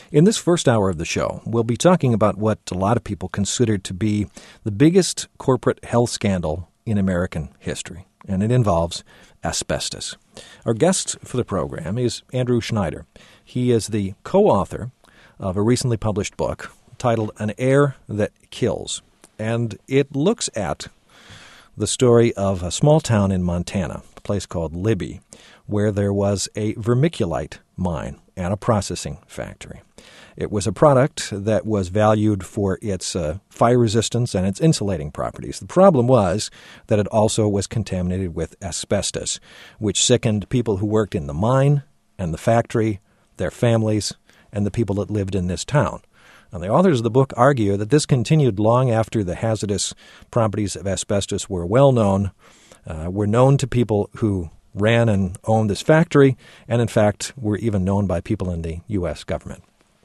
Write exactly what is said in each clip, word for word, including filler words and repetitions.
In this first hour of the show, we'll be talking about what a lot of people consider to be the biggest corporate health scandal in American history, and it involves asbestos. Our guest for the program is Andrew Schneider. He is the co-author of a recently published book titled An Air That Kills, and it looks at the story of a small town in Montana, a place called Libby, where there was a vermiculite mine and a processing factory. It was a product that was valued for its uh, fire resistance and its insulating properties. The problem was that it also was contaminated with asbestos, which sickened people who worked in the mine and the factory, their families, and the people that lived in this town. Now, the authors of the book argue that this continued long after the hazardous properties of asbestos were well known, uh, were known to people who ran and owned this factory, and in fact were even known by people in the U S government.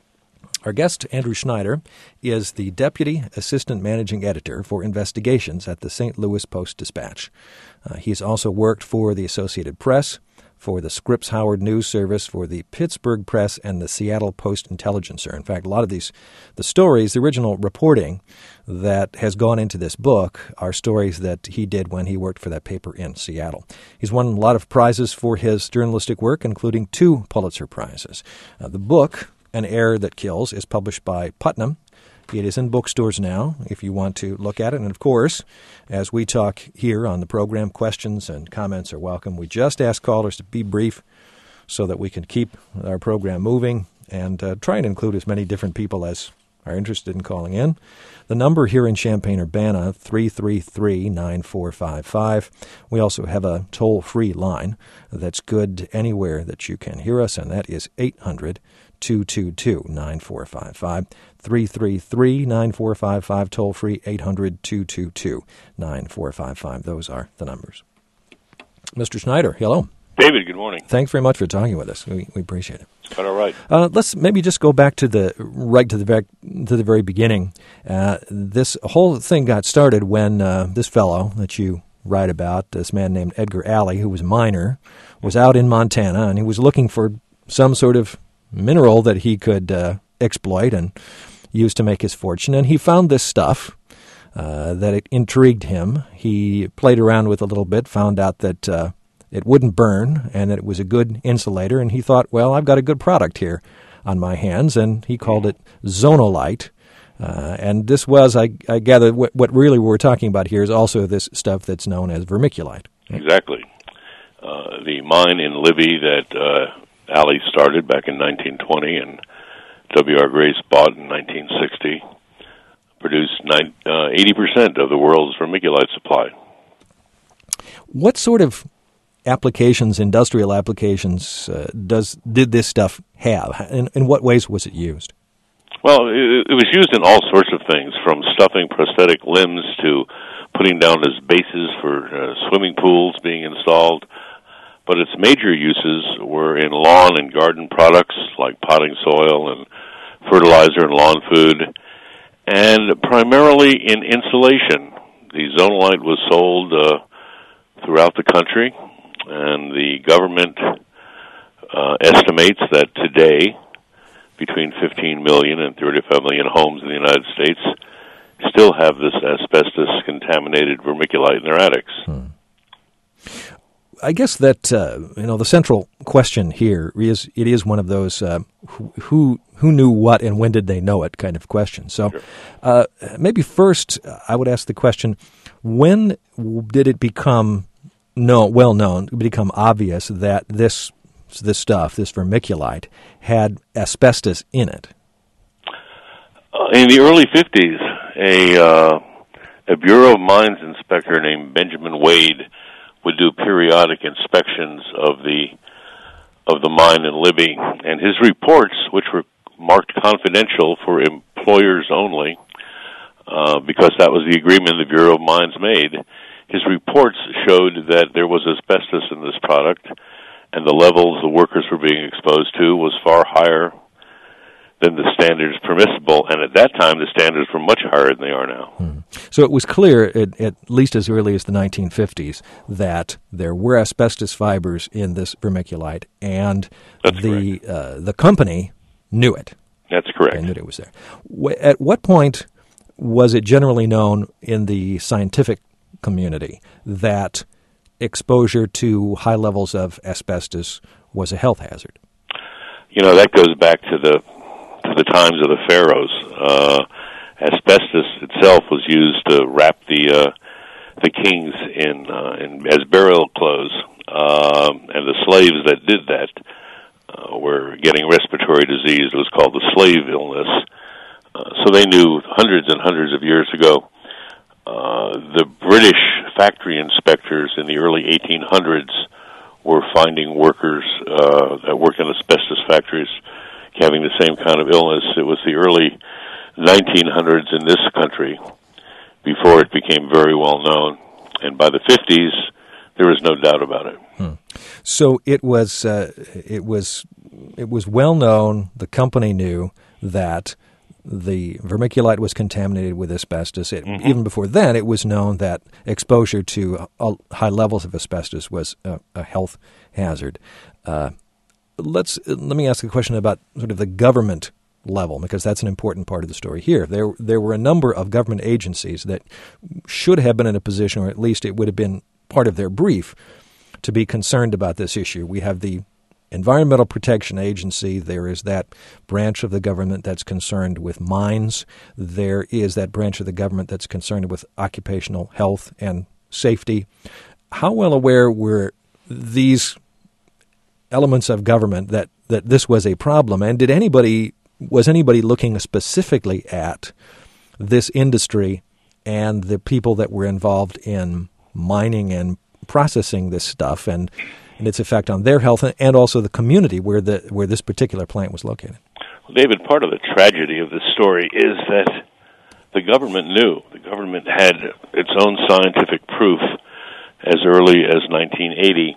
Our guest, Andrew Schneider, is the Deputy Assistant Managing Editor for Investigations at the Saint Louis Post-Dispatch. Uh, he's also worked for the Associated Press, for the Scripps Howard News Service, for the Pittsburgh Press, and the Seattle Post-Intelligencer. In fact, a lot of these, the stories, the original reporting that has gone into this book are stories that he did when he worked for that paper in Seattle. He's won a lot of prizes for his journalistic work, including two Pulitzer Prizes. Uh, the book, An Air That Kills, is published by Putnam. It is in bookstores now if you want to look at it. And, of course, as we talk here on the program, questions and comments are welcome. We just ask callers to be brief so that we can keep our program moving and uh, try and include as many different people as are interested in calling in. The number here in Champaign-Urbana, three three three, nine four five five. We also have a toll-free line that's good anywhere that you can hear us, and that is eight hundred, two two two, nine four five five. three three three, nine four five five, toll-free, eight hundred, two two two, nine four five five. Those are the numbers. Mister Schneider, hello. David, good morning. Thanks very much for talking with us. We, we appreciate it. Quite all right. Uh, let's maybe just go back to the right to the very, to the very beginning. Uh, this whole thing got started when uh, this fellow that you write about, this man named Edgar Alley, who was a miner, was out in Montana, and he was looking for some sort of mineral that he could uh, exploit and use to make his fortune. And he found this stuff uh, that it intrigued him. He played around with it a little bit, found out that uh, it wouldn't burn and that it was a good insulator. And he thought, well, I've got a good product here on my hands. And he called it Zonolite. Uh, and this was, I, I gather, what, what really we're talking about here is also this stuff that's known as vermiculite. Exactly. Uh, the mine in Libby that uh, Alley started back in nineteen twenty and W R. Grace bought in nineteen sixty produced nine, uh, eighty percent of the world's vermiculite supply. What sort of applications, industrial applications, uh, does did this stuff have? In, in what ways was it used? Well, it, it was used in all sorts of things, from stuffing prosthetic limbs to putting down as bases for uh, swimming pools being installed. But its major uses were in lawn and garden products like potting soil and fertilizer and lawn food, and primarily in insulation. The Zonolite was sold uh, throughout the country, and the government uh, estimates that today between fifteen million and thirty-five million homes in the United States still have this asbestos-contaminated vermiculite in their attics. Hmm. I guess that uh, you know the central question here is it is one of those uh, who, who who knew what and when did they know it kind of question. So Sure. uh, maybe first I would ask the question: when did it become no well known, become obvious that this this stuff, this vermiculite, had asbestos in it? Uh, in the early fifties, a uh, a Bureau of Mines inspector named Benjamin Wade would do periodic inspections of the of the mine in Libby, and his reports, which were marked confidential for employers only, uh, because that was the agreement the Bureau of Mines made, his reports showed that there was asbestos in this product, and the levels the workers were being exposed to was far higher than the standards permissible, and at that time the standards were much higher than they are now. Hmm. So it was clear, at, at least as early as the nineteen fifties, that there were asbestos fibers in this vermiculite, and That's the uh, the company knew it. That's correct. They knew it was there. At what point was it generally known in the scientific community that exposure to high levels of asbestos was a health hazard? You know, that goes back to the to the times of the pharaohs. Uh, asbestos itself was used to wrap the uh, the kings in, uh, in as burial clothes, um, and the slaves that did that uh, were getting respiratory disease. It was called the slave illness. Uh, so they knew hundreds and hundreds of years ago. Uh, the British factory inspectors in the early eighteen hundreds were finding workers uh, that worked in asbestos factories having the same kind of illness. It was the early nineteen hundreds in this country before it became very well known. And by the fifties, there was no doubt about it. Hmm. So it was uh, it was it was well known. The company knew that the vermiculite was contaminated with asbestos. It, mm-hmm. Even before then, it was known that exposure to uh, high levels of asbestos was a, a health hazard. Uh, let's let me ask a question about sort of the government level, because that's an important part of the story here. There, there were a number of government agencies that should have been in a position, or at least it would have been part of their brief, to be concerned about this issue. We have the Environmental Protection Agency. There is that branch of the government that's concerned with mines. There is that branch of the government that's concerned with occupational health and safety. How well aware were these elements of government that, that this was a problem? And did anybody was anybody looking specifically at this industry and the people that were involved in mining and processing this stuff and and its effect on their health, and also the community where the where this particular plant was located? Well, David, part of the tragedy of this story is that the government knew. The government had its own scientific proof as early as nineteen eighty.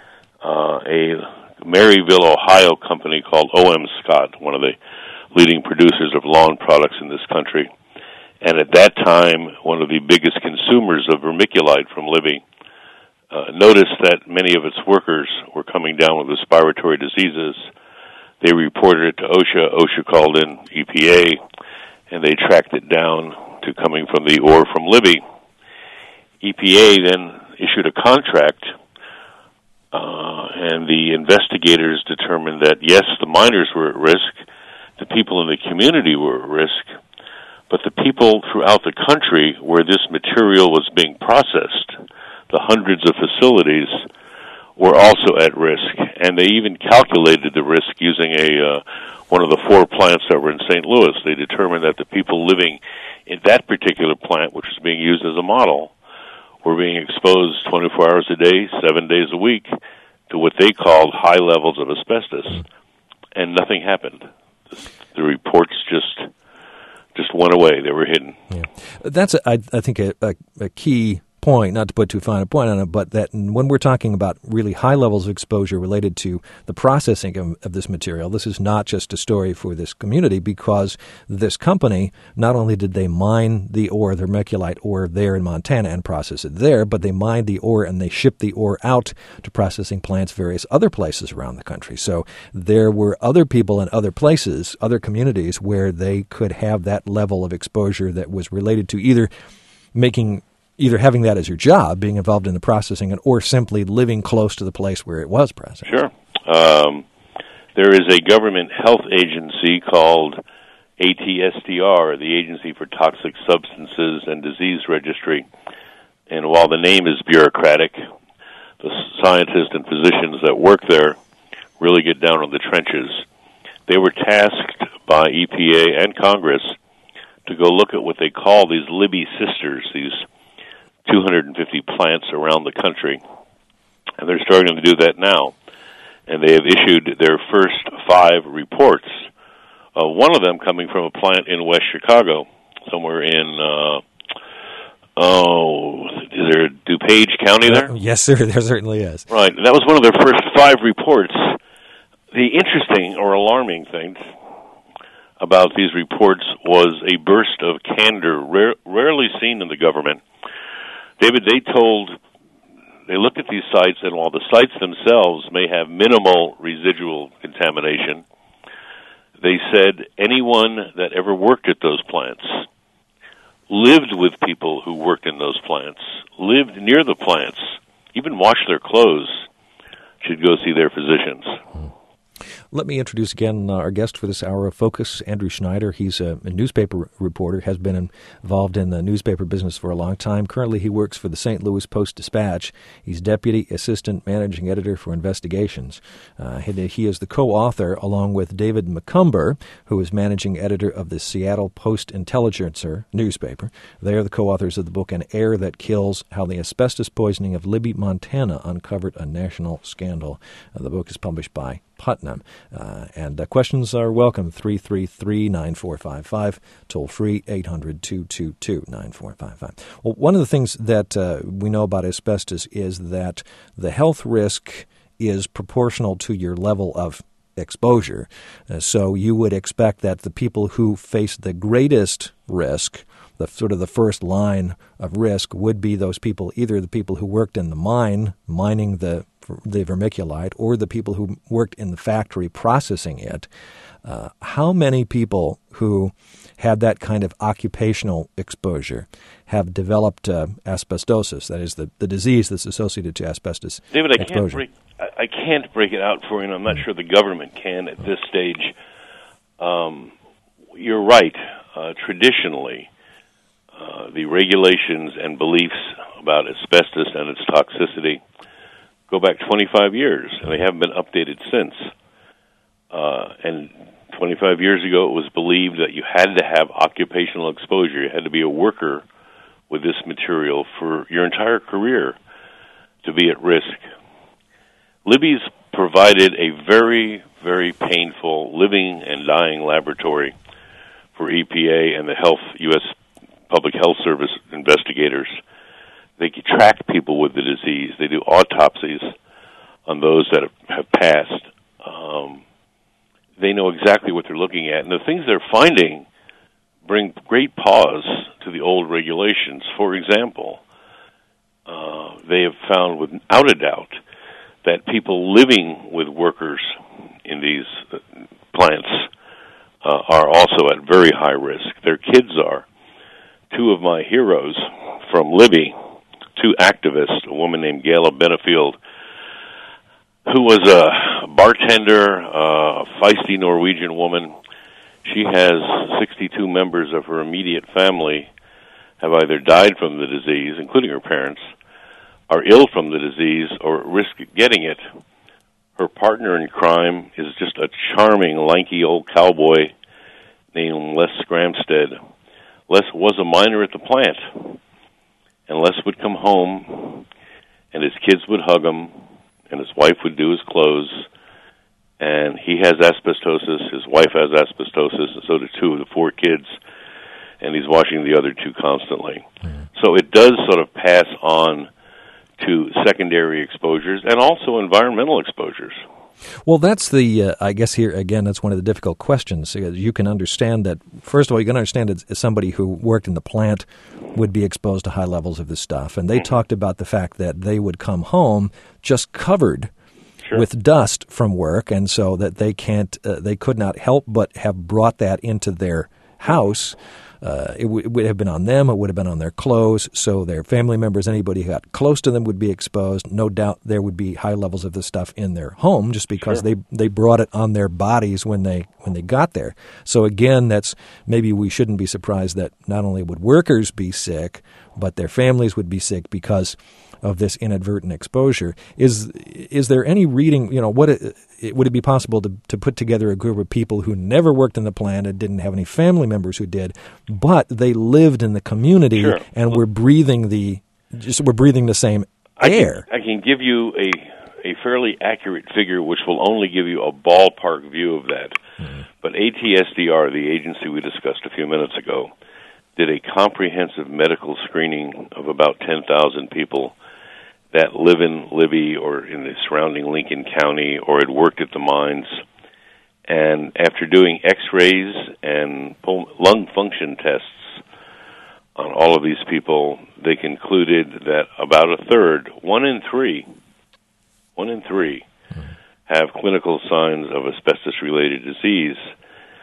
Uh, a Maryville, Ohio company called O M Scott, one of the leading producers of lawn products in this country, and at that time, one of the biggest consumers of vermiculite from Libby, Uh, noticed that many of its workers were coming down with respiratory diseases. They reported it to OSHA. OSHA called in E P A, and they tracked it down to coming from the ore from Libby. E P A then issued a contract, uh, and the investigators determined that, yes, the miners were at risk, the people in the community were at risk, but the people throughout the country where this material was being processed, the hundreds of facilities, were also at risk, and they even calculated the risk using a uh, one of the four plants that were in Saint Louis. They determined that the people living in that particular plant, which was being used as a model, were being exposed twenty-four hours a day, seven days a week, to what they called high levels of asbestos, and nothing happened. The reports just just went away. They were hidden. Yeah. That's, a, I, I think, a, a, a key point, not to put too fine a point on it, but that when we're talking about really high levels of exposure related to the processing of, of this material, this is not just a story for this community, because this company, not only did they mine the ore, the vermiculite ore there in Montana and process it there, but they mined the ore and they shipped the ore out to processing plants various other places around the country. So there were other people in other places, other communities, where they could have that level of exposure that was related to either making either having that as your job, being involved in the processing, or simply living close to the place where it was processed. Sure. Um, there is a government health agency called A T S D R, the Agency for Toxic Substances and Disease Registry. And while the name is bureaucratic, the scientists and physicians that work there really get down on the trenches. They were tasked by E P A and Congress to go look at what they call these Libby sisters, these two hundred fifty plants around the country, and they're starting to do that now. And they have issued their first five reports, uh, one of them coming from a plant in West Chicago, somewhere in, uh, oh, is there DuPage County there? Yes, sir, there certainly is. Right, and that was one of their first five reports. The interesting or alarming thing about these reports was a burst of candor rare, rarely seen in the government. David, they told, they looked at these sites, and while the sites themselves may have minimal residual contamination, they said anyone that ever worked at those plants, lived with people who worked in those plants, lived near the plants, even washed their clothes, should go see their physicians. Let me introduce again uh, our guest for this hour of Focus, Andrew Schneider. He's a, a newspaper reporter, has been involved in the newspaper business for a long time. Currently, he works for the Saint Louis Post-Dispatch. He's Deputy Assistant Managing Editor for Investigations. Uh, he, he is the co-author, along with David McCumber, who is Managing Editor of the Seattle Post-Intelligencer newspaper. They are the co-authors of the book An Air That Kills, How the Asbestos Poisoning of Libby, Montana Uncovered a National Scandal. Uh, the book is published by Putnam. Uh, and uh, questions are welcome, three three three, nine four five five, toll free, eight hundred, two two two, nine four five five. Well, one of the things that uh, we know about asbestos is that the health risk is proportional to your level of exposure. Uh, so you would expect that the people who face the greatest risk, the sort of the first line of risk, would be those people, either the people who worked in the mine, mining the the vermiculite, or the people who worked in the factory processing it. Uh, how many people who had that kind of occupational exposure have developed uh, asbestosis, that is, the, the disease that's associated to asbestos David, I exposure? can't break I, I can't break it out for you, and I'm not sure the government can at this stage. Um, you're right. Uh, traditionally, uh, the regulations and beliefs about asbestos and its toxicity go back twenty-five years, and they haven't been updated since. Uh, and twenty-five years ago, it was believed that you had to have occupational exposure. You had to be a worker with this material for your entire career to be at risk. Libby's provided a very, very painful living and dying laboratory for E P A and the health U S Public Health Service investigators. They can track people with the disease. They do autopsies on those that have, have passed. Um, they know exactly what they're looking at. And the things they're finding bring great pause to the old regulations. For example, uh, they have found without a doubt that people living with workers in these uh, plants uh, are also at very high risk. Their kids are. Two of my heroes from Libby, two activists, a woman named Gayla Benefield, who was a bartender, a feisty Norwegian woman. She has sixty-two members of her immediate family have either died from the disease, including her parents, are ill from the disease, or at risk of getting it. Her partner in crime is just a charming, lanky old cowboy named Les Scramstead. Les was a miner at the plant, and Les would come home, and his kids would hug him, and his wife would do his clothes, and he has asbestosis, his wife has asbestosis, and so do two of the four kids, and he's washing the other two constantly. Mm. So it does sort of pass on to secondary exposures and also environmental exposures. Well, that's the, uh, I guess here, again, that's one of the difficult questions. You can understand that, first of all, you can understand that somebody who worked in the plant would be exposed to high levels of this stuff. And they mm-hmm. talked about the fact that they would come home just covered sure. with dust from work, and so that they can't, uh, they could not help but have brought that into their house. Uh, it, w- it would have been on them. It would have been on their clothes. So their family members, anybody who got close to them would be exposed. No doubt there would be high levels of this stuff in their home just because sure. they, they brought it on their bodies when they when they got there. So again, that's maybe we shouldn't be surprised that not only would workers be sick, but their families would be sick because of this inadvertent exposure. Is is there any reading, you know, what it, it, would it be possible to, to put together a group of people who never worked in the plant and didn't have any family members who did, but they lived in the community sure. and were breathing the just were breathing the same I air? Can, I can give you a a fairly accurate figure, which will only give you a ballpark view of that. Mm-hmm. But A T S D R, the agency we discussed a few minutes ago, did a comprehensive medical screening of about ten thousand people that live in Libby or in the surrounding Lincoln County or had worked at the mines. And after doing x-rays and lung function tests on all of these people, they concluded that about a third, one in three, one in three, have clinical signs of asbestos-related disease.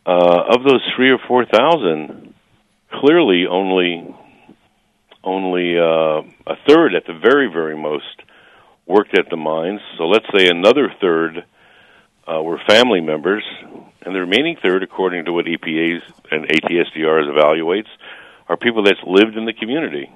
uh, of those three or four thousand, clearly only only uh, a third, at the very very most, worked at the mines. So let's say another third uh, were family members, and the remaining third, according to what E P A's and A T S D R's evaluates, are people that's lived in the community.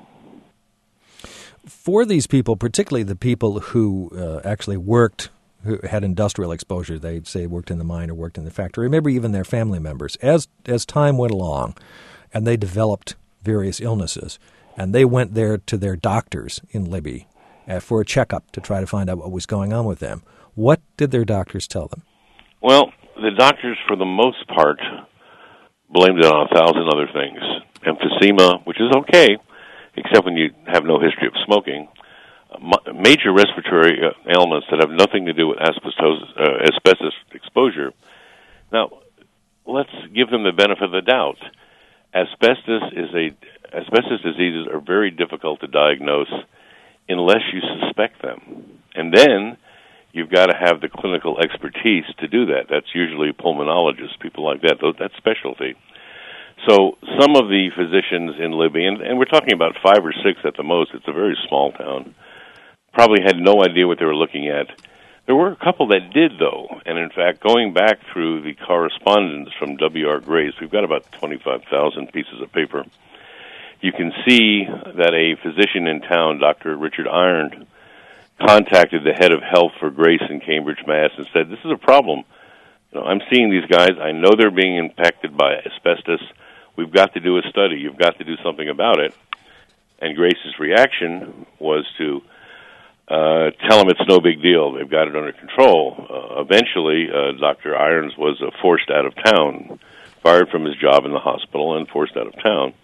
For these people, particularly the people who uh, actually worked, who had industrial exposure, they'd say worked in the mine or worked in the factory, maybe even their family members, as as time went along and they developed various illnesses, and they went there to their doctors in Libby uh, for a checkup to try to find out what was going on with them. What did their doctors tell them? Well, the doctors, for the most part, blamed it on a thousand other things. Emphysema, which is okay, except when you have no history of smoking. Uh, major respiratory uh, ailments that have nothing to do with asbestos, uh, asbestos exposure. Now, let's give them the benefit of the doubt. Asbestos is a asbestos diseases are very difficult to diagnose unless you suspect them, and then you've got to have the clinical expertise to do that. That's usually pulmonologists, people like that. That's specialty. So some of the physicians in Libby, and, and we're talking about five or six at the most, it's a very small town, probably had no idea what they were looking at. There were a couple that did, though, and in fact, going back through the correspondence from W R Grace, we've got about twenty-five thousand pieces of paper, you can see that a physician in town, Doctor Richard Iron, contacted the head of health for Grace in Cambridge, Mass, and said, this is a problem. You know, I'm seeing these guys. I know they're being impacted by asbestos. We've got to do a study. You've got to do something about it. And Grace's reaction was to uh, tell them it's no big deal. They've got it under control. Uh, eventually, uh, Doctor Irons was uh, forced out of town, fired from his job in the hospital, and forced out of town.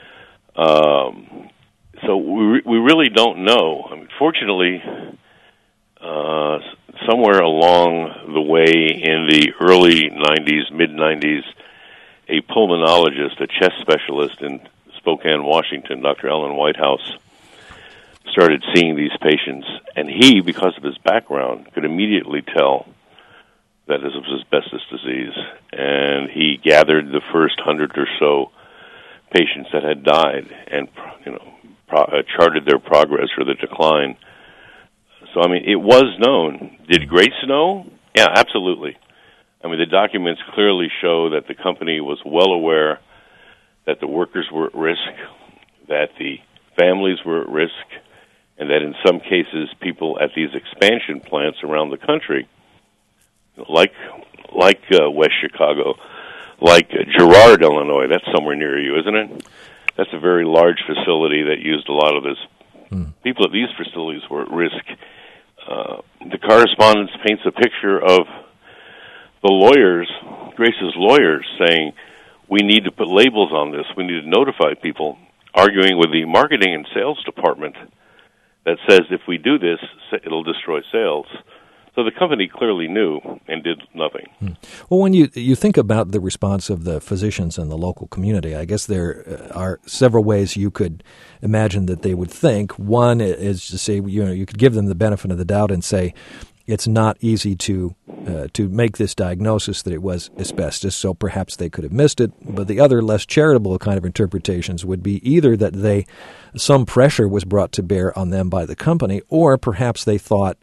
Um, so we re- we really don't know. I mean, fortunately, uh, somewhere along the way in the early nineties, mid-nineties, a pulmonologist, a chest specialist in Spokane, Washington, Doctor Ellen Whitehouse, started seeing these patients, and he, because of his background, could immediately tell that this was asbestos disease, and he gathered the first hundred or so patients that had died and, you know, pro- uh, charted their progress or the decline. So, I mean, it was known. Did Grace know? Yeah, absolutely. I mean, the documents clearly show that the company was well aware that the workers were at risk, that the families were at risk, and that in some cases people at these expansion plants around the country, like like uh, West Chicago, like uh, Girard, Illinois, that's somewhere near you, isn't it? That's a very large facility that used a lot of this. Mm. People at these facilities were at risk. Uh, the correspondence paints a picture of the lawyers, Grace's lawyers, saying, we need to put labels on this, we need to notify people, arguing with the marketing and sales department that says if we do this, it'll destroy sales. So the company clearly knew and did nothing. Hmm. Well, when you you think about the response of the physicians and the local community, I guess there are several ways you could imagine that they would think. One is to say, you know, you could give them the benefit of the doubt and say, it's not easy to uh, to make this diagnosis that it was asbestos, so perhaps they could have missed it. But the other, less charitable kind of interpretations would be either that they some pressure was brought to bear on them by the company, or perhaps they thought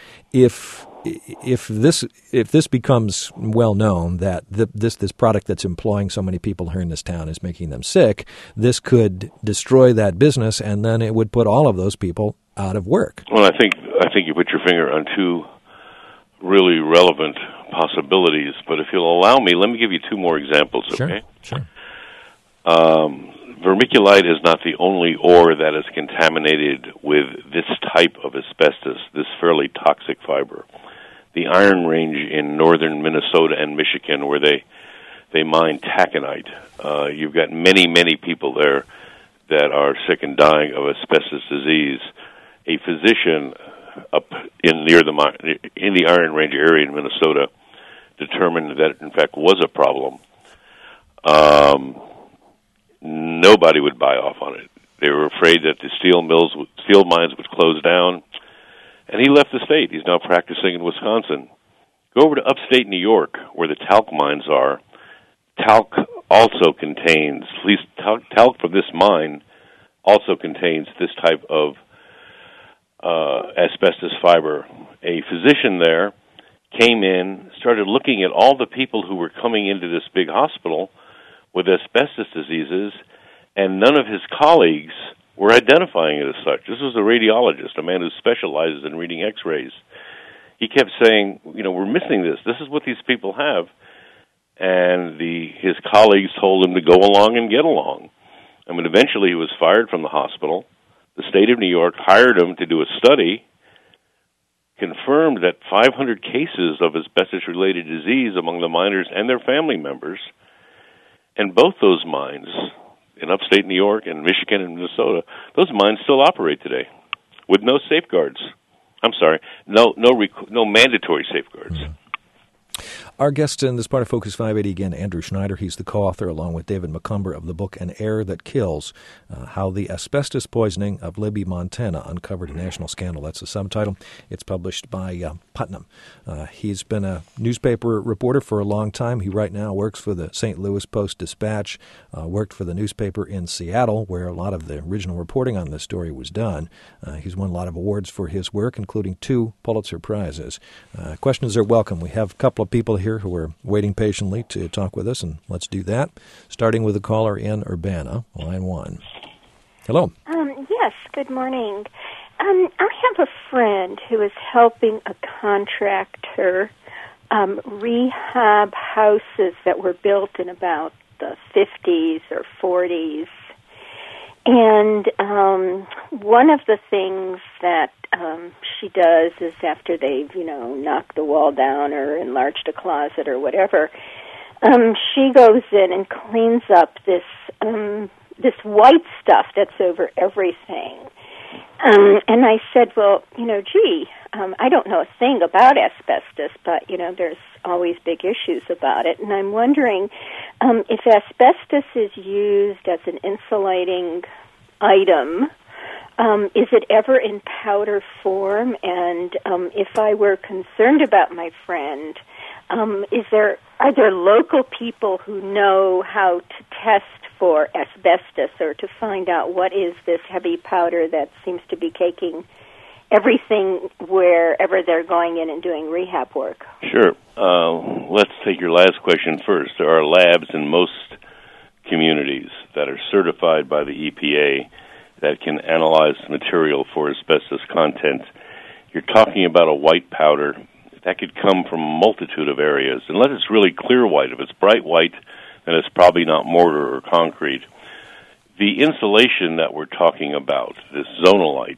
if if this if this becomes well known that the, this this product that's employing so many people here in this town is making them sick, this could destroy that business, and then it would put all of those people out of work. Well, I think I think you put your finger on two really relevant possibilities. But if you'll allow me, let me give you two more examples. Okay? Sure. Sure. Um, vermiculite is not the only ore that is contaminated with this type of asbestos, this fairly toxic fiber. The Iron Range in northern Minnesota and Michigan, where they they mine taconite, uh, you've got many, many people there that are sick and dying of asbestos disease. A physician up in near the in the Iron Range area in Minnesota determined that it in fact was a problem. Um, nobody would buy off on it. They were afraid that the steel mills, steel mines would close down, and he left the state. He's now practicing in Wisconsin. Go over to upstate New York, where the talc mines are. talc also contains, at least talc, talc from this mine also contains this type of uh, asbestos fiber. A physician there came in, started looking at all the people who were coming into this big hospital with asbestos diseases, and none of his colleagues were identifying it as such. This was a radiologist, a man who specializes in reading x-rays. He kept saying, you know, we're missing this. This is what these people have. And the his colleagues told him to go along and get along. I mean, eventually he was fired from the hospital. The state of New York hired him to do a study, confirmed that five hundred cases of asbestos-related disease among the miners and their family members, and both those mines in upstate New York and Michigan and Minnesota, those mines still operate today with no safeguards. I'm sorry, no no rec- no mandatory safeguards. Mm-hmm. Our guest in this part of Focus five eighty, again, Andrew Schneider. He's the co-author, along with David McCumber, of the book An Air That Kills, uh, How the Asbestos Poisoning of Libby, Montana Uncovered a National Scandal. That's the subtitle. It's published by uh, Putnam. Uh, he's been a newspaper reporter for a long time. He right now works for the Saint Louis Post-Dispatch, uh, worked for the newspaper in Seattle, where a lot of the original reporting on this story was done. Uh, he's won a lot of awards for his work, including two Pulitzer Prizes. Uh, questions are welcome. We have a couple of people here who are waiting patiently to talk with us, and let's do that, starting with the caller in Urbana, line one. Hello. Um, yes, good morning. Um, I have a friend who is helping a contractor um, rehab houses that were built in about the fifties or forties. And um, one of the things that um, she does is after they've, you know, knocked the wall down or enlarged a closet or whatever, um, she goes in and cleans up this um, this white stuff that's over everything. Um, and I said, well, you know, gee, um, I don't know a thing about asbestos, but, you know, there's always big issues about it. And I'm wondering um, if asbestos is used as an insulating item, um, is it ever in powder form? And um, if I were concerned about my friend, um, is there are there local people who know how to test for asbestos or to find out what is this heavy powder that seems to be caking everything wherever they're going in and doing rehab work? Sure. Uh, let's take your last question first. There are labs in most communities that are certified by the E P A that can analyze material for asbestos content. You're talking about a white powder. That could come from a multitude of areas. Unless it's really clear white. If it's bright white, then it's probably not mortar or concrete. The insulation that we're talking about, this zonalite,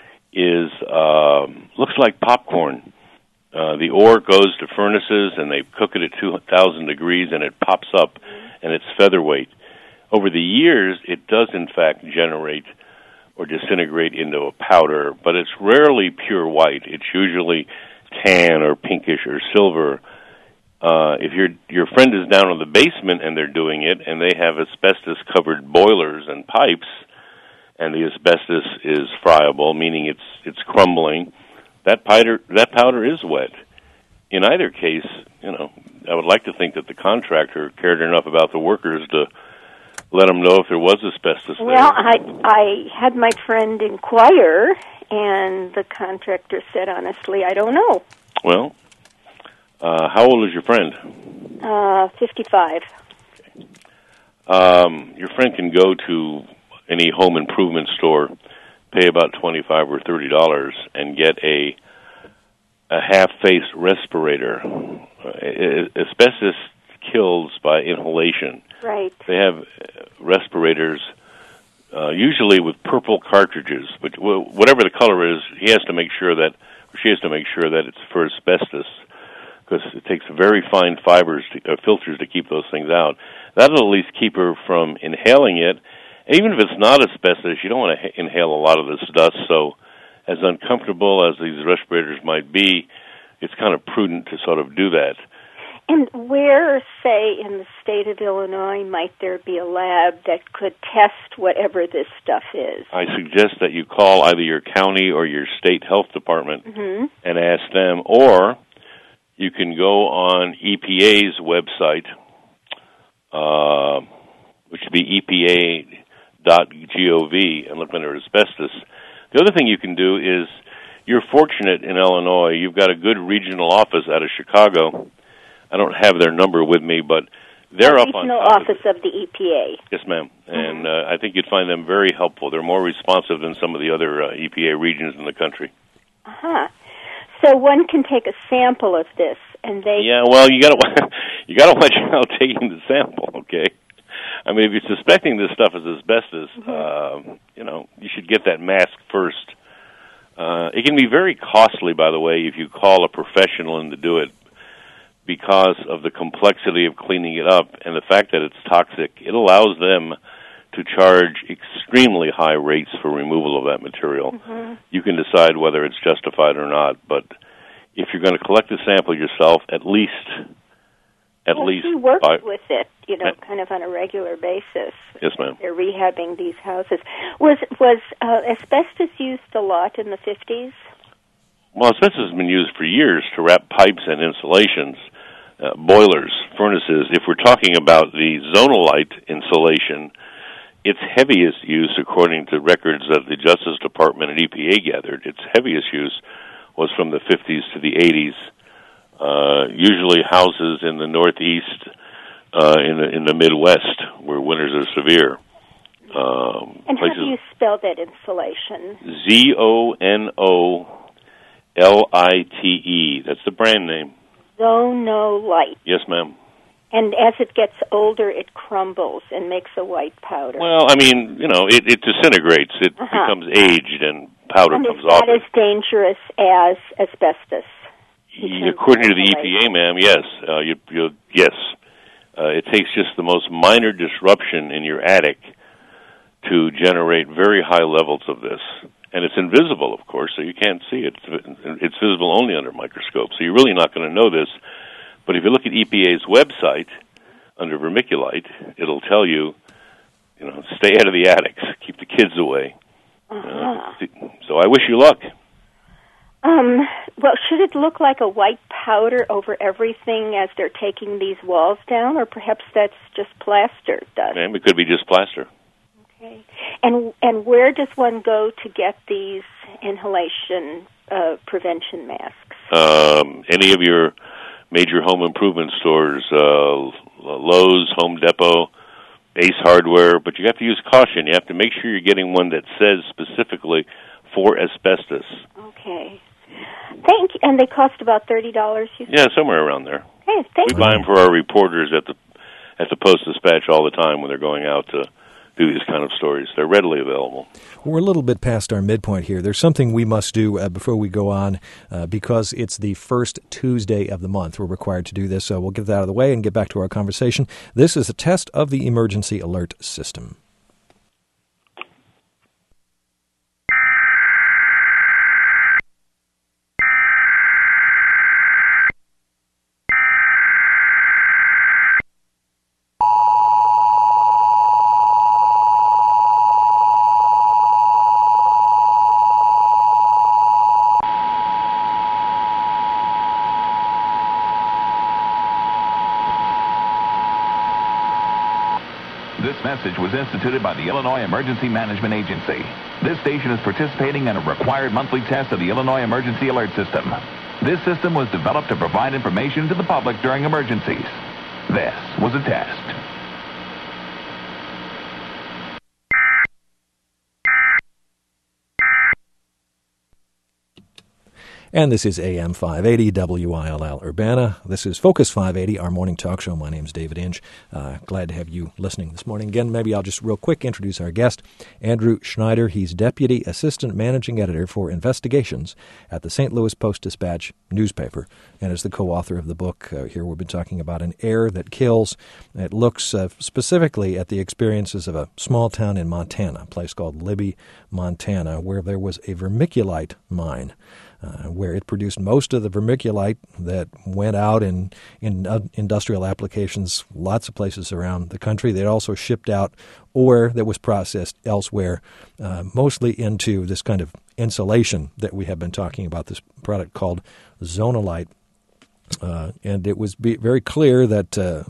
is uh, looks like popcorn. Uh, the ore goes to furnaces, and they cook it at two thousand degrees, and it pops up, and it's featherweight. Over the years, it does, in fact, generate or disintegrate into a powder, but it's rarely pure white. It's usually tan or pinkish or silver. Uh, if your your friend is down in the basement and they're doing it, and they have asbestos-covered boilers and pipes, and the asbestos is friable, meaning it's it's crumbling, that powder that powder is wet. In either case, you know, I would like to think that the contractor cared enough about the workers to let them know if there was asbestos there. Well, I I had my friend inquire, and the contractor said, honestly, I don't know. Well, uh, how old is your friend? Uh, fifty-five. Okay. Um, your friend can go to any home improvement store, pay about twenty-five or thirty dollars, and get a a half-face respirator. Uh, asbestos kills by inhalation. Right. They have respirators, uh, usually with purple cartridges, but w- whatever the color is, he has to make sure that, or she has to make sure that it's for asbestos, because it takes very fine fibers, to, uh, filters to keep those things out. That'll at least keep her from inhaling it. And even if it's not asbestos, you don't want to ha- inhale a lot of this dust, so as uncomfortable as these respirators might be, it's kind of prudent to sort of do that. And where, say, in the state of Illinois, might there be a lab that could test whatever this stuff is? I suggest that you call either your county or your state health department mm-hmm. and ask them, or you can go on E P A's website, uh, which would be E P A dot gov, and look under asbestos. The other thing you can do is, you're fortunate in Illinois. You've got a good regional office out of Chicago. I don't have their number with me, but they're the up on regional top office of, of the E P A. Yes, ma'am. Mm-hmm. And uh, I think you'd find them very helpful. They're more responsive than some of the other uh, E P A regions in the country. Uh-huh. So one can take a sample of this, and they... Yeah, well, you got to you got to watch out taking the sample, okay? I mean, if you're suspecting this stuff is asbestos, mm-hmm. uh, you know, you should get that mask first. Uh, it can be very costly, by the way, if you call a professional in to do it, because of the complexity of cleaning it up and the fact that it's toxic. It allows them to charge extremely high rates for removal of that material. Mm-hmm. You can decide whether it's justified or not, but if you're going to collect a sample yourself, at least... At well, least he works by, with it, you know, kind of on a regular basis. Yes, ma'am. They're rehabbing these houses. Was was uh, asbestos used a lot in the fifties? Well, asbestos has been used for years to wrap pipes and insulations, uh, boilers, furnaces. If we're talking about the Zonalite insulation, its heaviest use, according to records that the Justice Department and E P A gathered, its heaviest use was from the fifties to the eighties. Uh, usually houses in the Northeast, uh, in the in the Midwest, where winters are severe. Um, and places, how do you spell that insulation? Z O N O L I T E. That's the brand name. Zonalite. Yes, ma'am. And as it gets older, it crumbles and makes a white powder. Well, I mean, you know, it, it disintegrates. It uh-huh. becomes aged, and powder and comes off. off. And is that as dangerous as asbestos? According to the E P A, ma'am, yes. Uh, you, you, yes. Uh, it takes just the most minor disruption in your attic to generate very high levels of this. And it's invisible, of course, so you can't see it. It's visible only under a microscope, so you're really not going to know this. But if you look at E P A's website, under vermiculite, it'll tell you, you know, stay out of the attics, keep the kids away. Uh-huh. Uh, so I wish you luck. Um, well, should it look like a white powder over everything as they're taking these walls down, or perhaps that's just plaster dust? Ma'am, it could be just plaster. Okay. And and where does one go to get these inhalation uh, prevention masks? Um, any of your major home improvement stores, uh, Lowe's, Home Depot, Ace Hardware, but you have to use caution. You have to make sure you're getting one that says specifically for asbestos. Okay. Thank you. And they cost about thirty dollars, you said? Yeah, somewhere around there. Hey, thank we buy them for our reporters at the at the Post-Dispatch all the time when they're going out to do these kind of stories. They're readily available. We're a little bit past our midpoint here. There's something we must do uh, before we go on uh, because it's the first Tuesday of the month. We're required to do this, so we'll get that out of the way and get back to our conversation. This is a test of the emergency alert system. Message was instituted by the Illinois Emergency Management Agency. This station is participating in a required monthly test of the Illinois Emergency Alert System. This system was developed to provide information to the public during emergencies. This was a test. And this is A M five eighty W I L L Urbana. This is Focus five eighty, our morning talk show. My name is David Inge. Uh, glad to have you listening this morning. Again, maybe I'll just real quick introduce our guest, Andrew Schneider. He's Deputy Assistant Managing Editor for Investigations at the Saint Louis Post-Dispatch newspaper and is the co-author of the book. Uh, here we've been talking about An Air That Kills. It looks uh, specifically at the experiences of a small town in Montana, a place called Libby, Montana, where there was a vermiculite mine. Uh, where it produced most of the vermiculite that went out in, in uh, industrial applications, lots of places around the country. They also shipped out ore that was processed elsewhere, uh, mostly into this kind of insulation that we have been talking about, this product called Zonalite. Uh, and it was be very clear that uh,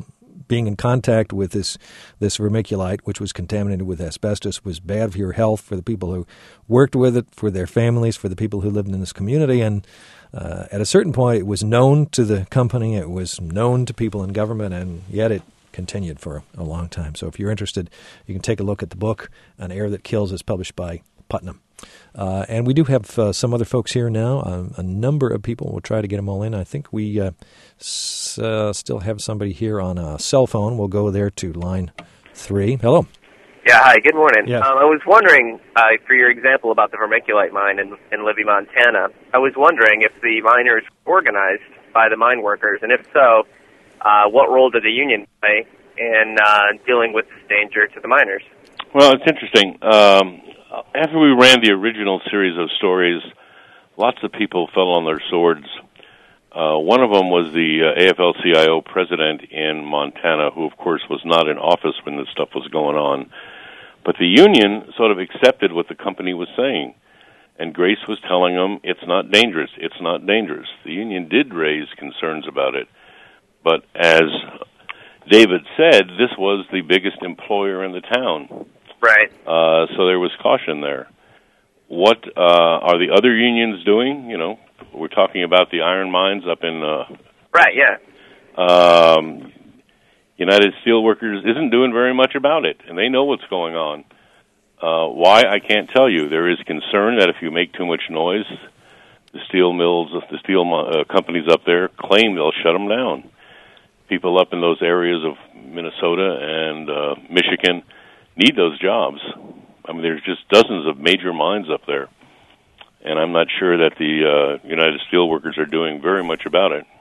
being in contact with this this vermiculite, which was contaminated with asbestos, was bad for your health, for the people who worked with it, for their families, for the people who lived in this community. And uh, at a certain point, it was known to the company, it was known to people in government, and yet it continued for a long time. So if you're interested, you can take a look at the book, An Air That Kills, is published by Putnam. Uh, and we do have uh, some other folks here now, um, a number of people. We'll try to get them all in. I think we uh, s- uh, still have somebody here on a cell phone. We'll go there to line three. Hello. Yeah, hi, good morning. Yeah. Um, I was wondering, uh, for your example about the vermiculite mine in, in Libby, Montana, I was wondering if the miners were organized by the mine workers, and if so, uh, what role did the union play in uh, dealing with this danger to the miners? Well, it's interesting. Um, after we ran the original series of stories, lots of people fell on their swords. Uh, one of them was the uh, A F L C I O president in Montana, who, of course, was not in office when this stuff was going on. But the union sort of accepted what the company was saying. And Grace was telling them, it's not dangerous, it's not dangerous. The union did raise concerns about it. But as David said, this was the biggest employer in the town. Right. Uh, so there was caution there. What uh, are the other unions doing? You know, we're talking about the iron mines up in... Uh, right, yeah. Um, United Steelworkers isn't doing very much about it, and they know what's going on. Uh, why, I can't tell you. There is concern that if you make too much noise, the steel mills, the steel uh, companies up there claim they'll shut them down. People up in those areas of Minnesota and uh, Michigan need those jobs. I mean, there's just dozens of major mines up there, and I'm not sure that the uh, United Steelworkers are doing very much about it.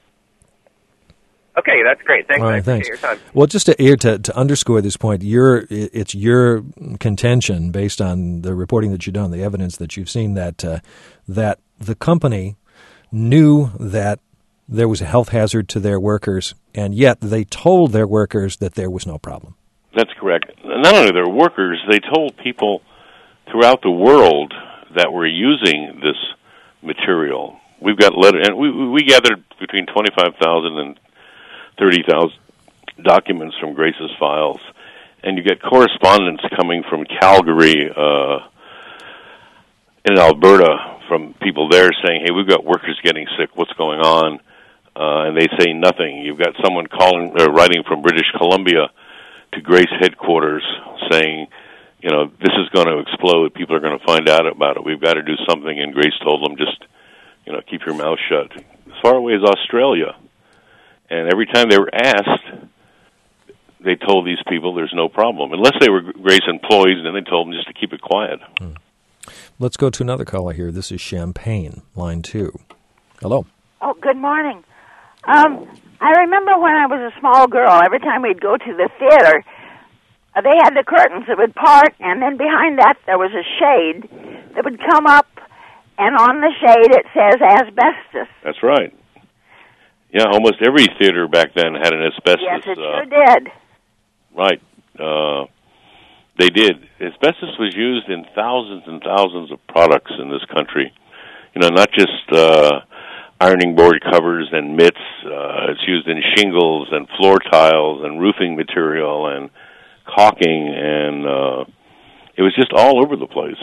Okay, that's great. Thanks. All right, I appreciate thanks. your time. Well, just to, to to underscore this point, your it's your contention based on the reporting that you've done, the evidence that you've seen, that uh, that the company knew that there was a health hazard to their workers, and yet they told their workers that there was no problem. That's correct. Not only their workers, they told people throughout the world that were using this material. We've got letter, and we we gathered between twenty-five thousand and thirty thousand documents from Grace's files, and you get correspondence coming from Calgary uh, in Alberta from people there saying, "Hey, we've got workers getting sick. What's going on?" Uh, and they say nothing. You've got someone calling, uh, writing from British Columbia to Grace headquarters saying, you know, this is going to explode. People are going to find out about it. We've got to do something. And Grace told them, just, you know, keep your mouth shut. As far away as Australia. And every time they were asked, they told these people there's no problem. Unless they were Grace employees, then they told them just to keep it quiet. Hmm. Let's go to another caller here. This is Champaign, line two. Hello. Oh, good morning. Um, I remember when I was a small girl, every time we'd go to the theater, uh, they had the curtains that would part, and then behind that there was a shade that would come up, and on the shade it says asbestos. That's right. Yeah, almost every theater back then had an asbestos. Yes, it uh, sure did. Right. Uh, they did. Asbestos was used in thousands and thousands of products in this country. You know, not just uh, ironing board covers and mitts. Uh, it's used in shingles and floor tiles and roofing material and caulking, and uh, it was just all over the place.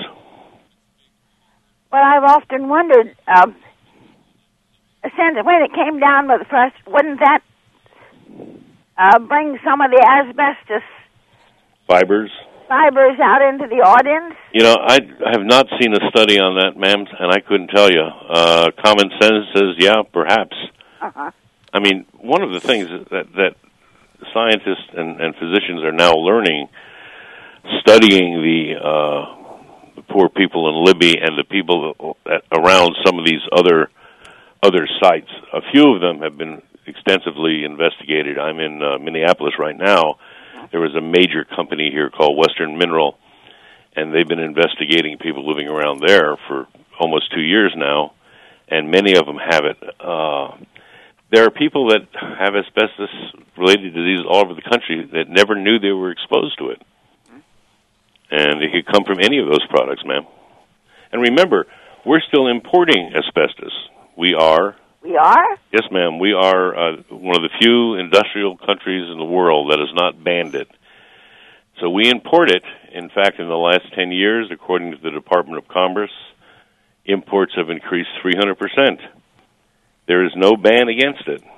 Well, I've often wondered, um, since when it came down with the first, wouldn't that uh, bring some of the asbestos Fibers? fibers out into the audience? You know, I have not seen a study on that, ma'am, and I couldn't tell you. Uh, common sense says, yeah, perhaps. Uh-huh. I mean, one of the things that, that scientists and, and physicians are now learning, studying the, uh, the poor people in Libby and the people that, around some of these other other sites. A few of them have been extensively investigated. I'm in uh, Minneapolis right now. There was a major company here called Western Mineral, and they've been investigating people living around there for almost two years now, and many of them have it. Uh, there are people that have asbestos-related disease all over the country that never knew they were exposed to it. And it could come from any of those products, ma'am. And remember, we're still importing asbestos. We are We are? Yes, ma'am. We are uh, one of the few industrial countries in the world that has not banned it. So we import it. In fact, in the last ten years, according to the Department of Commerce, imports have increased three hundred percent. There is no ban against it.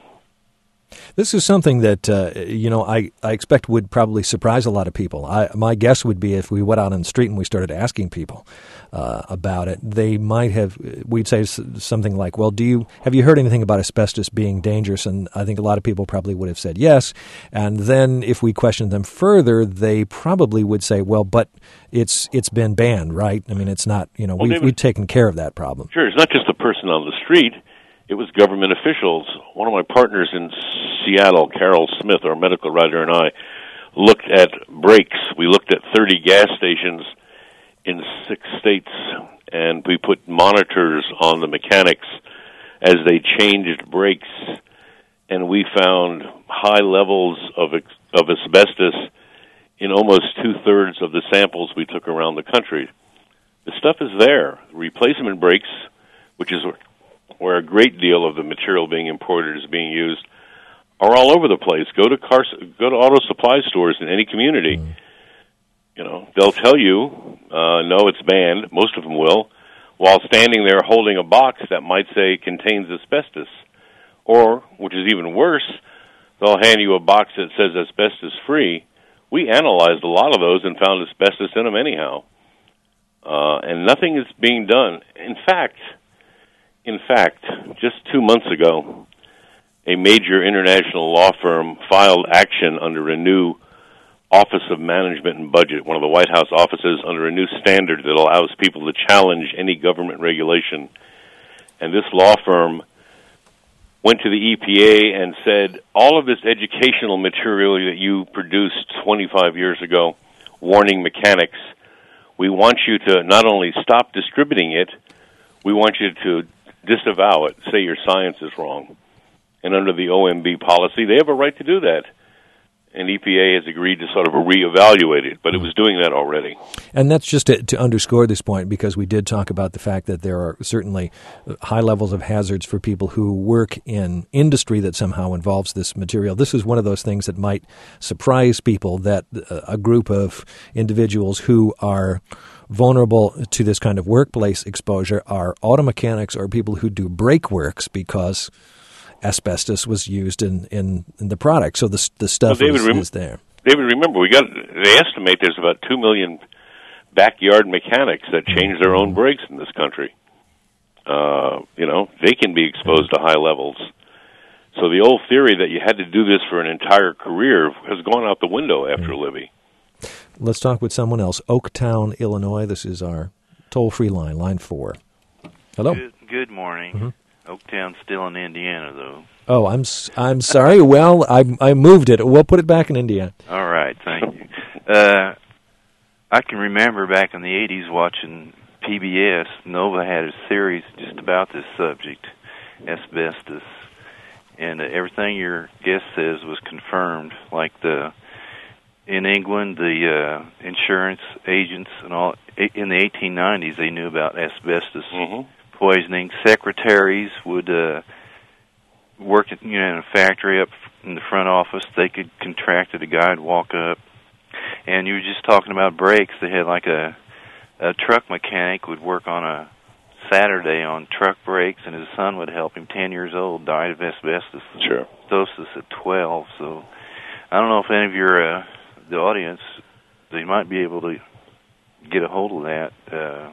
This is something that, uh, you know, I, I expect would probably surprise a lot of people. I, my guess would be if we went out on the street and we started asking people uh, about it, they might have, we'd say something like, well, do you, have you heard anything about asbestos being dangerous? And I think a lot of people probably would have said yes. And then if we questioned them further, they probably would say, well, but it's it's been banned, right? I mean, it's not, you know, well, we, David, we've taken care of that problem. Sure, it's not just the person on the street. It was government officials. One of my partners in Seattle, Carol Smith, our medical writer, and I looked at brakes. We looked at thirty gas stations in six states, and we put monitors on the mechanics as they changed brakes, and we found high levels of of asbestos in almost two-thirds of the samples we took around the country. The stuff is there. Replacement brakes, which is where a great deal of the material being imported is being used, are all over the place. Go to car, go to auto supply stores in any community. Mm. You know, they'll tell you, uh, no, it's banned. Most of them will, while standing there holding a box that might say contains asbestos. Or, which is even worse, they'll hand you a box that says asbestos-free. We analyzed a lot of those and found asbestos in them anyhow. Uh, and nothing is being done. In fact, in fact, just two months ago, a major international law firm filed action under a new Office of Management and Budget, one of the White House offices, under a new standard that allows people to challenge any government regulation. And this law firm went to the E P A and said, all of this educational material that you produced twenty-five years ago, warning mechanics, we want you to not only stop distributing it, we want you to disavow it, say your science is wrong. And under the O M B policy, they have a right to do that. And E P A has agreed to sort of reevaluate it, but it was doing that already. And that's just to, to underscore this point, because we did talk about the fact that there are certainly high levels of hazards for people who work in industry that somehow involves this material. This is one of those things that might surprise people, that a group of individuals who are vulnerable to this kind of workplace exposure are auto mechanics or people who do brake works, because asbestos was used in, in, in the product. So the the stuff well, David, is, rem- is there. David, remember, we got they estimate there's about two million backyard mechanics that change their own brakes in this country. Uh, you know, they can be exposed to high levels. So the old theory that you had to do this for an entire career has gone out the window after mm-hmm. Libby. Let's talk with someone else. Oaktown, Illinois. This is our toll-free line, line four. Hello. Good, good morning. Mm-hmm. Oaktown's still in Indiana, though. Oh, I'm I'm sorry. Well, I I moved it. We'll put it back in Indiana. All right, thank you. Uh, I can remember back in the eighties watching P B S. Nova had a series just about this subject, asbestos, and uh, everything your guest says was confirmed. Like the in England, the uh, insurance agents and all in the eighteen nineties, they knew about asbestos. Mm-hmm. Poisoning. Secretaries would uh, work at, you know, in a factory up in the front office. They could contract it. A guy'd walk up, and you were just talking about brakes. They had like a a truck mechanic would work on a Saturday on truck brakes, and his son would help him. Ten years old, died of asbestos. Sure. Asbestos at twelve. So I don't know if any of your uh, the audience, they might be able to get a hold of that. Uh,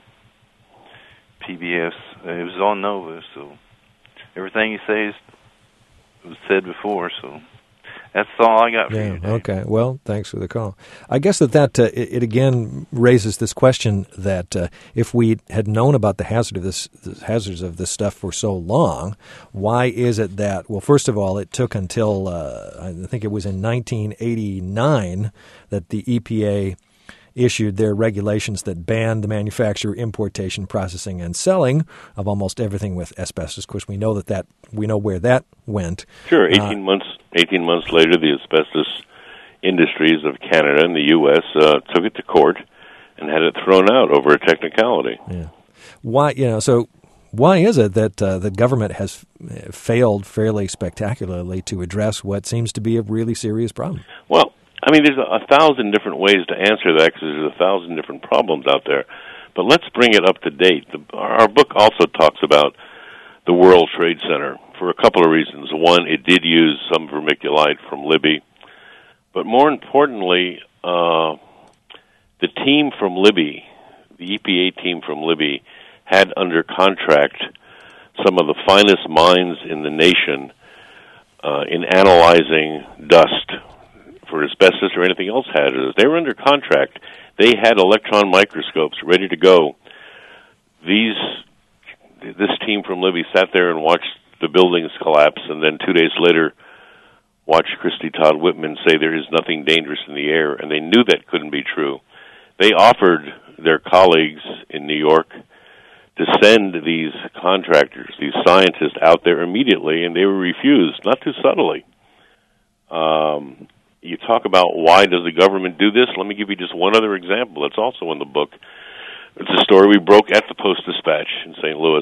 P B S. It was on Nova, so everything you say is, was said before, so that's all I got for yeah, you today. Okay, well, thanks for the call. I guess that, that uh, it, it again raises this question that uh, if we had known about the hazard of this, the hazards of this stuff for so long, why is it that, well, first of all, it took until, uh, I think it was in nineteen eighty-nine that the E P A issued their regulations that banned the manufacture, importation, processing, and selling of almost everything with asbestos. Of course, we know that, that we know where that went. Sure. Eighteen uh, months. Eighteen months later, the asbestos industries of Canada and the U S uh, took it to court and had it thrown out over a technicality. Yeah. Why? You know. So, Why is it that uh, the government has failed fairly spectacularly to address what seems to be a really serious problem? Well, I mean, there's a, a thousand different ways to answer that because there's a thousand different problems out there. But let's bring it up to date. The, our book also talks about the World Trade Center for a couple of reasons. One, it did use some vermiculite from Libby. But more importantly, uh, the team from Libby, the E P A team from Libby, had under contract some of the finest minds in the nation uh, in analyzing dust for asbestos or anything else hazardous. They were under contract. They had electron microscopes ready to go. These, this team from Libby sat there and watched the buildings collapse, and then two days later watched Christy Todd Whitman say there is nothing dangerous in the air, and they knew that couldn't be true. They offered their colleagues in New York to send these contractors, these scientists, out there immediately, and they were refused, not too subtly. Um, you talk about why does the government do this? Let me give you just one other example that's also in the book. It's a story we broke at the Post-Dispatch in Saint Louis.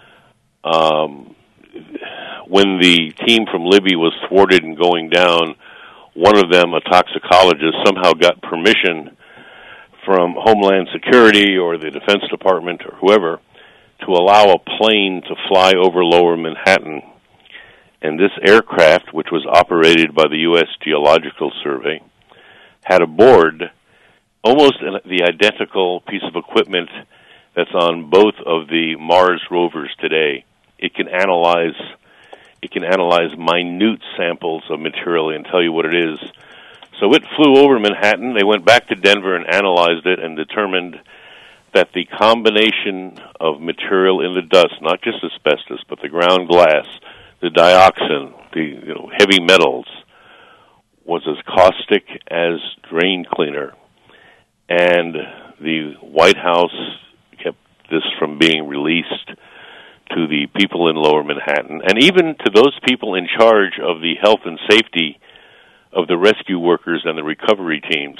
Um, when the team from Libby was thwarted and going down, one of them, a toxicologist, somehow got permission from Homeland Security or the Defense Department or whoever to allow a plane to fly over lower Manhattan. And this aircraft, which was operated by the U S Geological Survey, had aboard almost an, the identical piece of equipment that's on both of the Mars rovers today. It can analyze it can analyze minute samples of material and tell you what it is. So it flew over Manhattan. They went back to Denver and analyzed it and determined that the combination of material in the dust, not just asbestos, but the ground glass, the dioxin, the you know, heavy metals, was as caustic as drain cleaner. And the White House kept this from being released to the people in lower Manhattan, and even to those people in charge of the health and safety of the rescue workers and the recovery teams.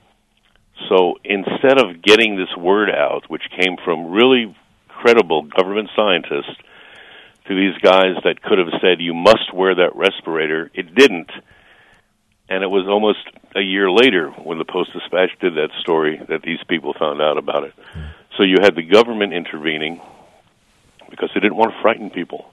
So instead of getting this word out, which came from really credible government scientists, to these guys that could have said, you must wear that respirator, it didn't. And it was almost a year later when the Post-Dispatch did that story that these people found out about it. So you had the government intervening because they didn't want to frighten people.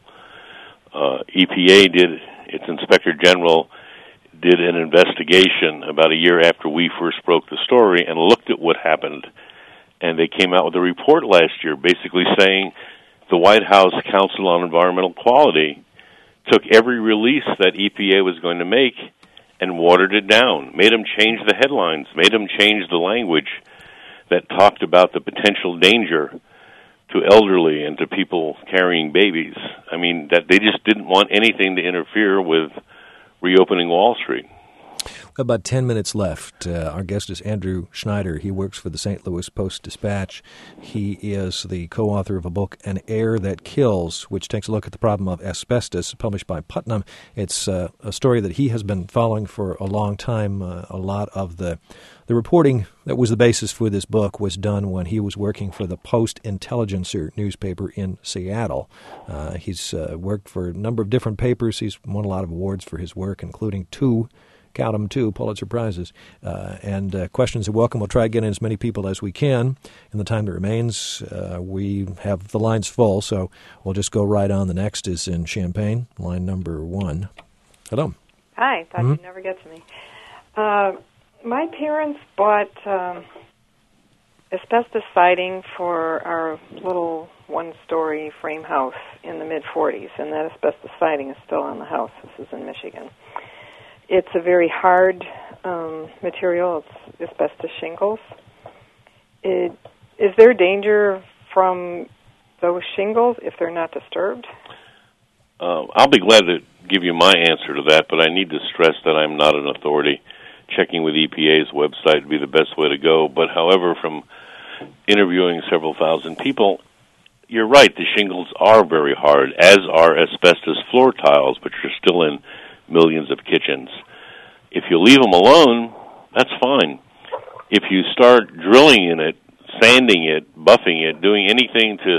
Uh, E P A did, its Inspector General did an investigation about a year after we first broke the story and looked at what happened. And they came out with a report last year basically saying the White House Council on Environmental Quality took every release that E P A was going to make and watered it down, made them change the headlines, made them change the language that talked about the potential danger to elderly and to people carrying babies. I mean, that they just didn't want anything to interfere with reopening Wall Street. About ten minutes left. Uh, our guest is Andrew Schneider. He works for the Saint Louis Post-Dispatch. He is the co-author of a book, An Air That Kills, which takes a look at the problem of asbestos, published by Putnam. It's uh, a story that he has been following for a long time. Uh, a lot of the the reporting that was the basis for this book was done when he was working for the Post-Intelligencer newspaper in Seattle. Uh, he's uh, worked for a number of different papers. He's won a lot of awards for his work, including two Count them, two Pulitzer Prizes. Uh, and uh, questions are welcome. We'll try to get in as many people as we can in the time that remains. Uh, we have the lines full, so we'll just go right on. The next is in Champaign, line number one. Hello. Hi. Thought mm-hmm. you'd never get to me. Uh, my parents bought um, asbestos siding for our little one-story frame house in the mid-forties, and that asbestos siding is still on the house. This is in Michigan. It's a very hard um, material. It's asbestos shingles. It, is there danger from those shingles if they're not disturbed? Uh, I'll be glad to give you my answer to that, but I need to stress that I'm not an authority. Checking with E P A's website would be the best way to go. But however, from interviewing several thousand people, you're right, the shingles are very hard, as are asbestos floor tiles, which are still in millions of kitchens. If you leave them alone, that's fine. If you start drilling in it, sanding it, buffing it, doing anything to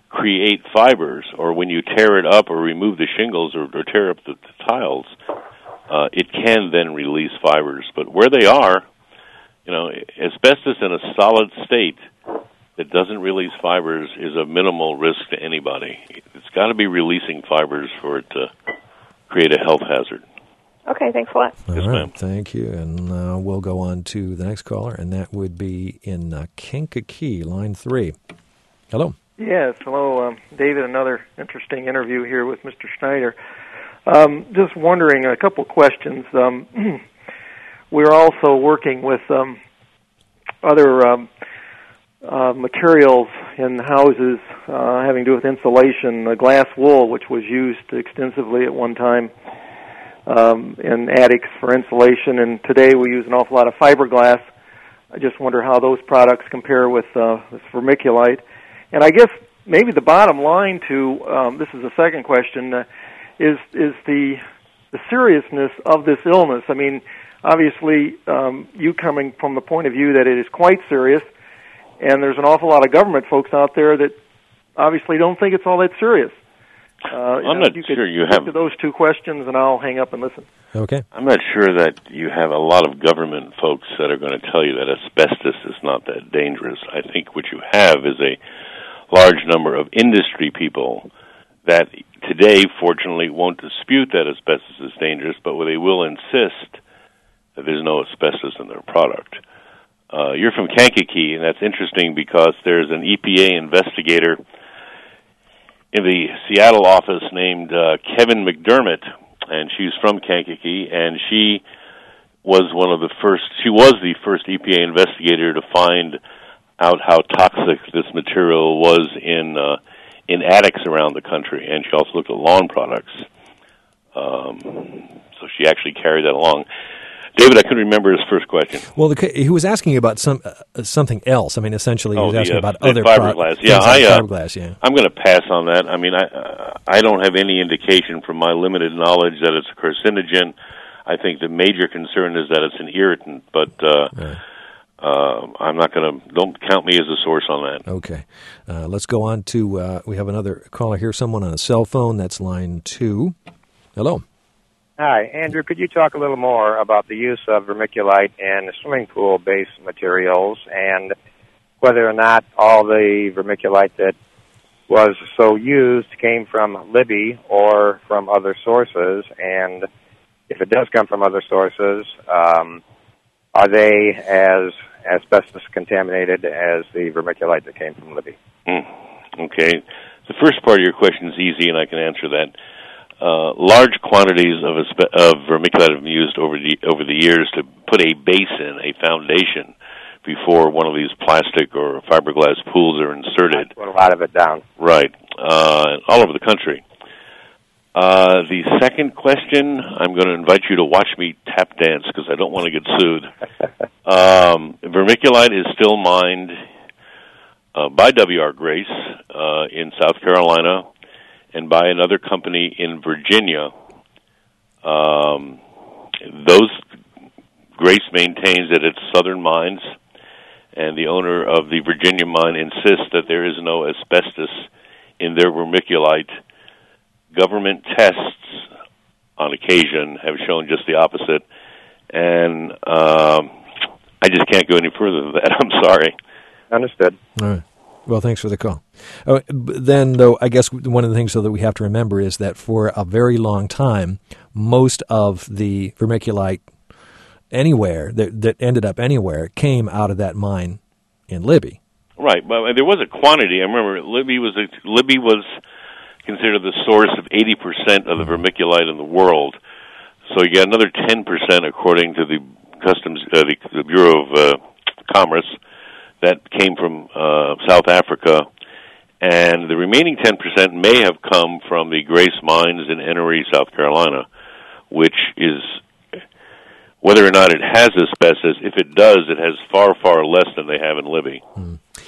create fibers, or when you tear it up or remove the shingles or, or tear up the, the tiles, uh, it can then release fibers. But where they are, you know, asbestos in a solid state that doesn't release fibers is a minimal risk to anybody. It's got to be releasing fibers for it to create a health hazard. Okay, thanks a lot. All Yes, right, ma'am. thank you. And uh, we'll go on to the next caller, and that would be in uh, Kankakee, line three. Hello. Yes, hello, um, David. Another interesting interview here with Mister Schneider. Um, just wondering a couple questions. Um, we're also working with um, other um, uh, materials in houses uh, having to do with insulation, uh, glass wool, which was used extensively at one time um, in attics for insulation, and today we use an awful lot of fiberglass. I just wonder how those products compare with uh, this vermiculite. And I guess maybe the bottom line to um, this is the second question uh, is is the the seriousness of this illness. I mean, obviously, um, you coming from the point of view that it is quite serious, and there's an awful lot of government folks out there that obviously don't think it's all that serious. Uh, I'm you know, not you sure could you speak have to those two questions, and I'll hang up and listen. Okay. I'm not sure that you have a lot of government folks that are going to tell you that asbestos is not that dangerous. I think what you have is a large number of industry people that today, fortunately, won't dispute that asbestos is dangerous, but they will insist that there's no asbestos in their product. Uh, you're from Kankakee, and that's interesting because there's an E P A investigator in the Seattle office named uh, Kevin McDermott, and she's from Kankakee, and she was one of the first, she was the first E P A investigator to find out how toxic this material was in uh, in attics around the country, and she also looked at lawn products. Um, so she actually carried that along. David, I couldn't remember his first question. Well, the, he was asking about some uh, something else. I mean, essentially, he Oh, was the, asking uh, about the other fiberglass. Pro- yeah, I, uh, fiberglass. Yeah, I'm going to pass on that. I mean, I uh, I don't have any indication from my limited knowledge that it's a carcinogen. I think the major concern is that it's an irritant, but uh, right. uh, I'm not going to. Don't count me as a source on that. Okay, uh, let's go on to. Uh, we have another caller here. Someone on a cell phone. That's line two. Hello. Hi, Andrew. Could you talk a little more about the use of vermiculite in swimming pool-based materials and whether or not all the vermiculite that was so used came from Libby or from other sources? And if it does come from other sources, um, are they as asbestos contaminated as the vermiculite that came from Libby? Mm. Okay. The first part of your question is easy, and I can answer that. Uh, large quantities of, of vermiculite have been used over the over the years to put a base in, a foundation, before one of these plastic or fiberglass pools are inserted. Put a lot of it down. Right, uh, all over the country. Uh, the second question, I'm going to invite you to watch me tap dance because I don't want to get sued. um, vermiculite is still mined uh, by W R Grace uh, in South Carolina, and by another company in Virginia. Um, those Grace maintains that it's Southern Mines, and the owner of the Virginia mine insists that there is no asbestos in their vermiculite. Government tests, on occasion, have shown just the opposite, and um, I just can't go any further than that. I'm sorry. Understood. All right. Well, thanks for the call. Uh, then, though, I guess one of the things so that we have to remember is that for a very long time, most of the vermiculite anywhere that, that ended up anywhere came out of that mine in Libby. Right, but there was a quantity. I remember Libby was a, Libby was considered the source of eighty percent of the vermiculite in the world. So you got another ten percent, according to the Customs, uh, the, the Bureau of uh, Commerce, that came from uh, South Africa, and the remaining ten percent may have come from the Grace Mines in Enoree, South Carolina, which is, whether or not it has asbestos, if it does, it has far, far less than they have in Libby. Hmm.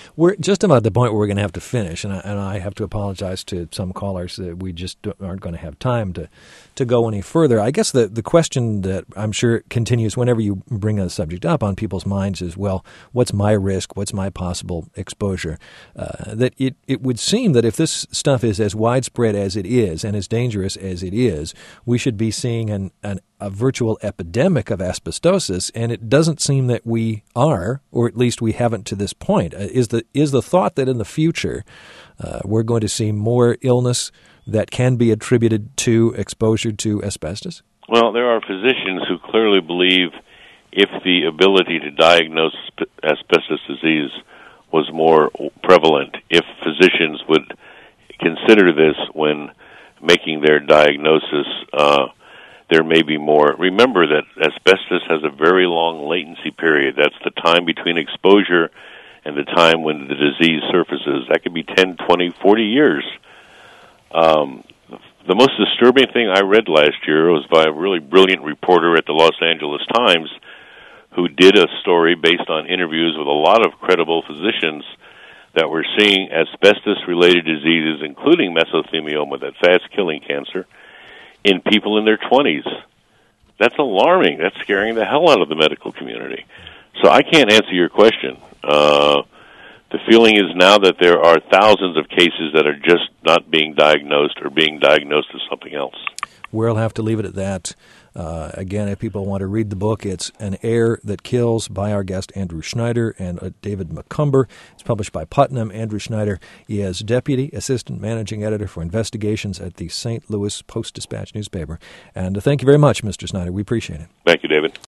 We're just about at the point where we're going to have to finish, and I, and I have to apologize to some callers that we just aren't going to have time to, to go any further. I guess the, the question that I'm sure continues whenever you bring a subject up on people's minds is, well, what's my risk? What's my possible exposure? Uh, that it, it would seem that if this stuff is as widespread as it is and as dangerous as it is, we should be seeing an, an a virtual epidemic of asbestosis, and it doesn't seem that we are, or at least we haven't to this point. Uh, is the is the thought that in the future uh, we're going to see more illness that can be attributed to exposure to asbestos? Well, there are physicians who clearly believe if the ability to diagnose asbestos disease was more prevalent, if physicians would consider this when making their diagnosis, uh, there may be more. Remember that asbestos has a very long latency period. That's the time between exposure and the time when the disease surfaces. That could be ten, twenty, forty years. Um, the most disturbing thing I read last year was by a really brilliant reporter at the Los Angeles Times who did a story based on interviews with a lot of credible physicians that were seeing asbestos-related diseases, including mesothelioma, that fast-killing cancer, in people in their twenties. That's alarming. That's scaring the hell out of the medical community. So I can't answer your question. Uh, the feeling is now that there are thousands of cases that are just not being diagnosed or being diagnosed as something else. We'll have to leave it at that. Uh, again, if people want to read the book, it's An Air That Kills by our guest Andrew Schneider and uh, David McCumber. It's published by Putnam. Andrew Schneider is Deputy Assistant Managing Editor for Investigations at the Saint Louis Post-Dispatch newspaper. And uh, thank you very much, Mister Schneider. We appreciate it. Thank you, David.